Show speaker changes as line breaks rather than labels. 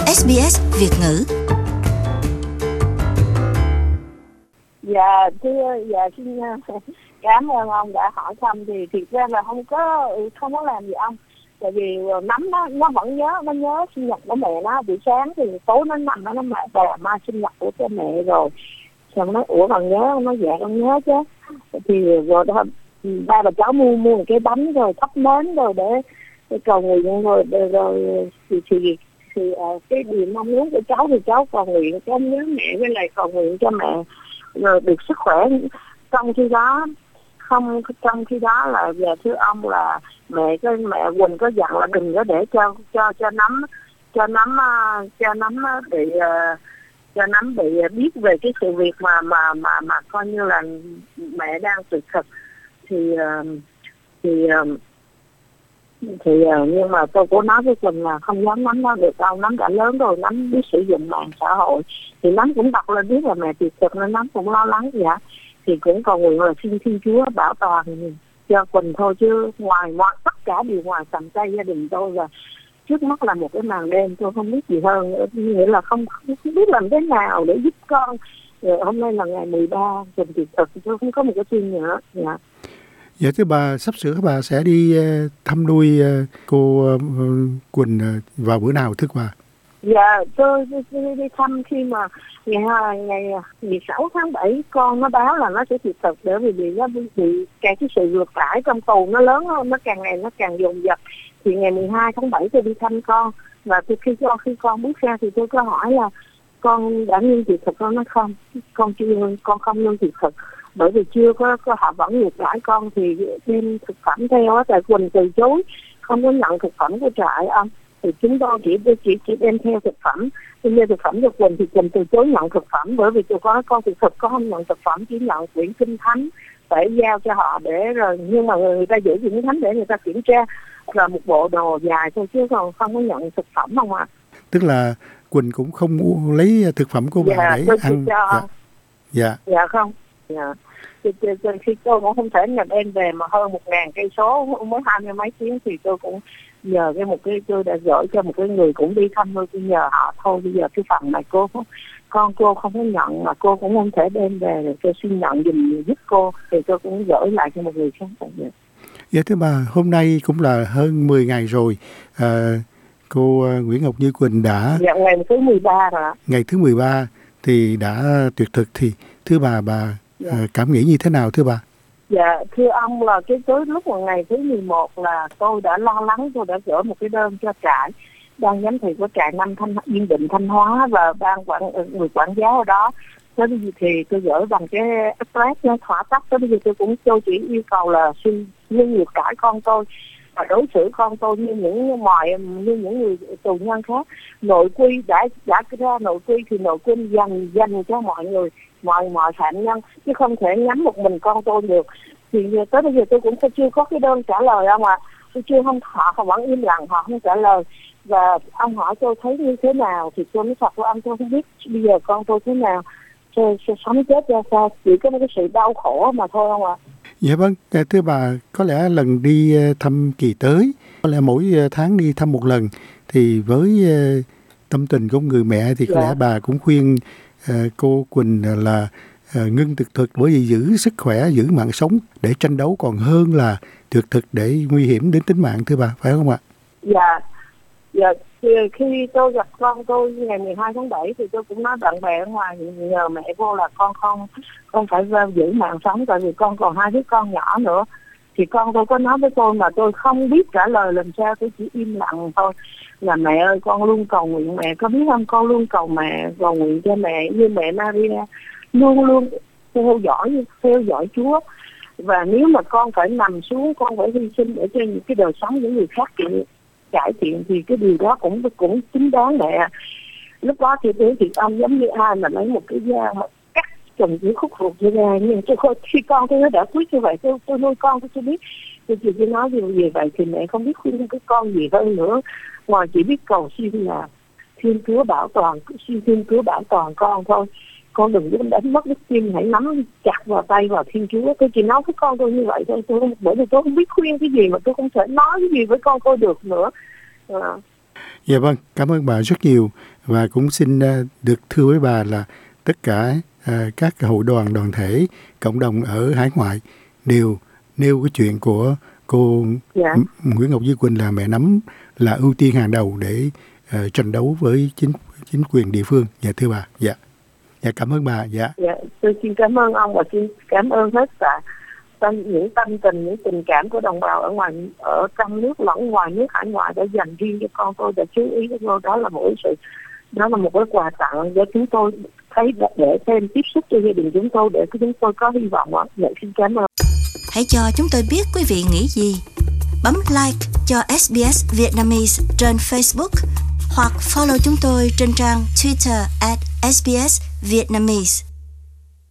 SBS Việt ngữ.
Dạ xin cảm ơn ông đã hỏi thăm. Thì thực ra là không có làm gì ông, tại vì nắm nó vẫn nhớ sinh nhật của mẹ nó. Buổi sáng thì tối nó nằm nó mẹ bà mai sinh nhật của cha mẹ rồi, xong nó còn nhớ, nó dạ con nhớ chứ. Thì rồi đó ba bà cháu mua một cái bánh rồi thắp nến rồi để cầu nguyện rồi thì cái điều mong muốn của cháu thì cháu cầu nguyện cháu nhớ mẹ, với lại cầu nguyện cho mẹ rồi được sức khỏe. Trong khi đó là giờ thưa ông là mẹ Quỳnh có dặn là đừng có để cho nắm bị biết về cái sự việc mà coi như là mẹ đang tuyệt thực. Thì nhưng mà tôi cũng nói với Quỳnh là không dám nắm nó được đâu, nắm đã lớn rồi, nắm biết sử dụng mạng xã hội thì nắm cũng đọc lên biết là mẹ tuyệt thực nên nắm cũng lo lắng vậy. Thì cũng cầu nguyện là xin Thiên Chúa bảo toàn cho Quỳnh thôi, chứ ngoài tất cả điều ngoài tầm tay gia đình tôi là trước mắt là một cái màn đêm, tôi không biết gì hơn, nghĩa là không biết làm thế nào để giúp con. Rồi hôm nay là ngày 13 Quỳnh tuyệt thực, tôi không có một cái tin nữa.
Dạ thưa bà, sắp sửa bà sẽ đi thăm nuôi cô Quỳnh vào bữa nào thưa bà?
Dạ tôi đi thăm khi mà ngày 16 tháng 7 con nó báo là nó sẽ tuyệt thực, bởi vì nó bị cái sự ngược đãi trong tù nó lớn hơn, nó càng ngày nó càng dồn dập. Thì ngày 12 tháng 7 tôi đi thăm con, và khi con bước ra thì tôi có hỏi là con đã ngưng tuyệt thực không? Nó không, con không ngưng tuyệt thực, bởi vì chưa có họ vẫn ngược đãi con thì đem thực phẩm theo á. Tại Quỳnh từ chối không có nhận thực phẩm của trại ông, thì chúng tôi chỉ đem theo thực phẩm, đem thực phẩm cho Quỳnh. Thì Quỳnh từ chối nhận thực phẩm, bởi vì tôi có con tuyệt thực, con không nhận thực phẩm, chỉ nhận quyển kinh thánh phải giao cho họ để rồi, nhưng mà người ta giữ quyển kinh thánh để người ta kiểm tra là một bộ đồ dài thôi, chứ còn không có nhận thực phẩm không ạ.
Tức là Quỳnh cũng không lấy thực phẩm của bà để ăn.
Dạ không. Dạ. Khi tôi cũng không thể đem về mà hơn 1.000 cây số mới 20 mấy tiếng, thì tôi cũng nhờ tôi đã gửi cho một cái người cũng đi thăm nuôi, tôi nhờ họ thôi. Bây giờ cái phần này cô không có nhận, mà cô cũng không thể đem về, rồi tôi xin nhận giúp cô, thì tôi cũng gửi lại cho một người khác.
Dạ thưa bà, hôm nay cũng là hơn 10 ngày rồi. Cô Nguyễn Ngọc Như Quỳnh đã...
Dạ, ngày thứ 13 rồi.
Ngày thứ 13 thì đã tuyệt thực, thì thưa bà cảm nghĩ như thế nào thưa bà?
Dạ thưa ông, là cái tới lúc mà ngày thứ 11 là tôi đã lo lắng, tôi đã gửi một cái đơn cho trại ban giám thị của trại 5 Yên Định Thanh Hóa và người quản giáo ở đó. Tới bây giờ thì tôi gửi bằng cái express nó thỏa tắc. Tới bây giờ tôi chỉ yêu cầu là xin ngược đãi con tôi và đối xử con tôi như những người tù nhân khác. Nội quy đã ra nội quy thì nội quy dành cho mọi người, mọi phạm nhân, chứ không thể nhắm một mình con tôi được. Thì tới bây giờ tôi cũng chưa có cái đơn trả lời ông ạ. Họ vẫn im lặng, họ không trả lời. Và ông hỏi tôi thấy như thế nào thì tôi nói thật với ông, tôi không biết bây giờ con tôi thế nào, sẽ sống chết ra sao, chỉ có một cái sự đau khổ mà thôi không ạ.
Dạ vâng, thưa bà, có lẽ lần đi thăm kỳ tới, có lẽ mỗi tháng đi thăm một lần, thì với tâm tình của người mẹ thì có lẽ bà cũng khuyên cô Quỳnh là ngưng tuyệt thực, bởi vì giữ sức khỏe, giữ mạng sống để tranh đấu còn hơn là tuyệt thực để nguy hiểm đến tính mạng thưa bà, phải không ạ?
Dạ, khi tôi gặp con tôi ngày 12 tháng 7 thì tôi cũng nói bạn bè ở ngoài nhờ mẹ vô là con phải giữ mạng sống, tại vì con còn 2 đứa con nhỏ nữa. Thì con tôi có nói với tôi mà tôi không biết trả lời làm sao, tôi chỉ im lặng thôi. Là mẹ ơi, con luôn cầu nguyện mẹ, có biết không, con luôn cầu nguyện cho mẹ như mẹ Maria, luôn theo dõi Chúa. Và nếu mà con phải nằm xuống, con phải hy sinh để cho những cái đời sống những người khác cải thiện, thì cái điều đó cũng chính đáng mẹ. Lúc đó thì ông giống như ai mà lấy một cái dao mà cắt chồng những khúc ruột như ra. Nhưng khi con tôi nó đã quyết như vậy, tôi nuôi con tôi biết, tôi chỉ nói gì vậy thì mẹ không biết khuyên cái con gì hơn nữa, ngoài chỉ biết cầu xin là Thiên Chúa bảo toàn con thôi. Con đừng có đánh mất đức tin, hãy nắm chặt vào tay vào Thiên Chúa. Tôi chỉ nói với con tôi như vậy thôi, bởi vì tôi không biết khuyên cái gì, mà tôi không thể nói cái gì với con tôi được nữa.
Dạ vâng, cảm ơn bà rất nhiều và cũng xin được thưa với bà là tất cả các hội đoàn thể, cộng đồng ở hải ngoại đều nêu cái chuyện của cô Nguyễn Ngọc Như Quỳnh là mẹ nấm là ưu tiên hàng đầu để tranh đấu với chính quyền địa phương. Dạ thưa bà. Dạ cảm ơn bà. Dạ.
Tôi xin cảm ơn ông và xin cảm ơn hết cả những tâm tình, những tình cảm của đồng bào ở trong nước lẫn ngoài nước, hải ngoại đã dành riêng cho con tôi, đã chú ý cho tôi. Đó là một cái quà tặng để chúng tôi thấy, để thêm tiếp xúc cho gia đình chúng tôi, để chúng tôi có hy vọng. Dạ, xin cảm ơn.
Hãy cho chúng tôi biết quý vị nghĩ gì. Bấm like cho SBS Vietnamese trên Facebook hoặc follow chúng tôi trên trang Twitter @SBS Vietnamese.